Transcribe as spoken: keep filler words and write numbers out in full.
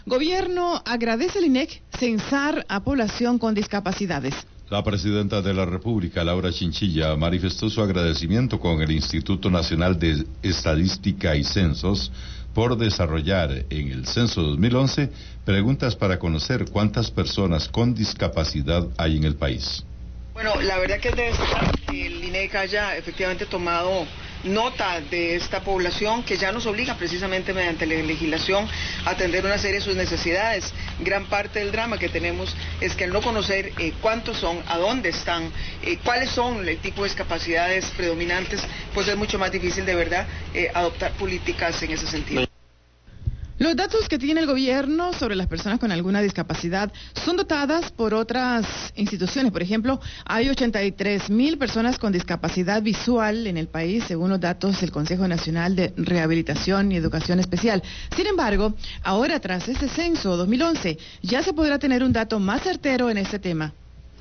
Gobierno agradece al I N E C censar a población con discapacidades. La presidenta de la República, Laura Chinchilla, manifestó su agradecimiento con el Instituto Nacional de Estadística y Censos por desarrollar en el Censo dos mil once preguntas para conocer cuántas personas con discapacidad hay en el país. Bueno, la verdad que es de destacar que el I N E C haya efectivamente tomado nota de esta población que ya nos obliga precisamente mediante la legislación a atender una serie de sus necesidades. Gran parte del drama que tenemos es que al no conocer eh, cuántos son, a dónde están, eh, cuáles son el tipo de discapacidades predominantes, pues es mucho más difícil de verdad eh, adoptar políticas en ese sentido. Los datos que tiene el gobierno sobre las personas con alguna discapacidad son dotadas por otras instituciones. Por ejemplo, hay ochenta y tres mil personas con discapacidad visual en el país, según los datos del Consejo Nacional de Rehabilitación y Educación Especial. Sin embargo, ahora tras este censo dos mil once, ya se podrá tener un dato más certero en este tema.